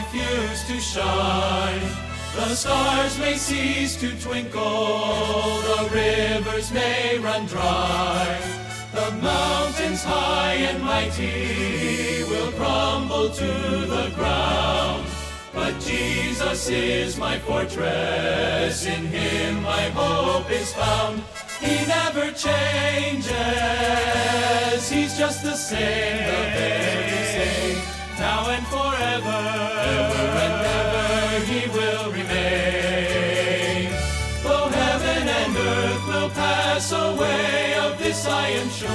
refuse to shine. The stars may cease to twinkle, the rivers may run dry. The mountains high and mighty will crumble to the ground. But Jesus is my fortress, in Him my hope is found. He never changes, He's just the same, the very same, now and forever, ever and ever He will remain. Though heaven and earth will pass away, of this I am sure,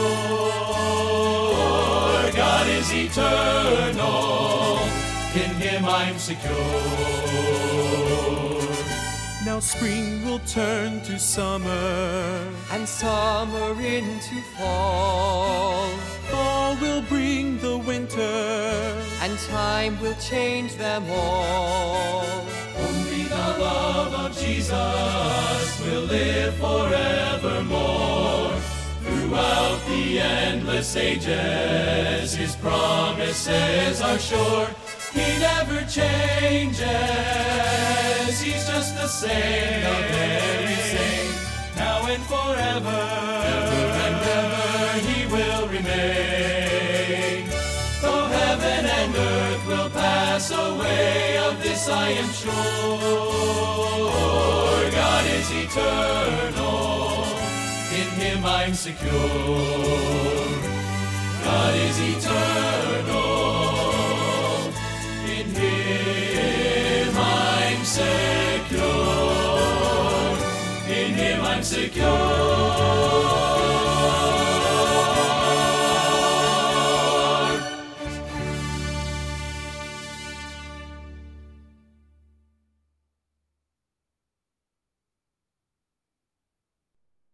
God is eternal, in Him I'm secure. Now spring will turn to summer, and summer into fall. Fall will bring the winter, and time will change them all. Only the love of Jesus will live forevermore. Throughout the endless ages, His promises are sure. He never changes, He's just the same, the very same, now and forever, ever and ever He will remain. Though heaven and earth will pass away, of this I am sure, God is eternal, in Him I'm secure. God is eternal, in Him I'm secure. In Him I'm secure.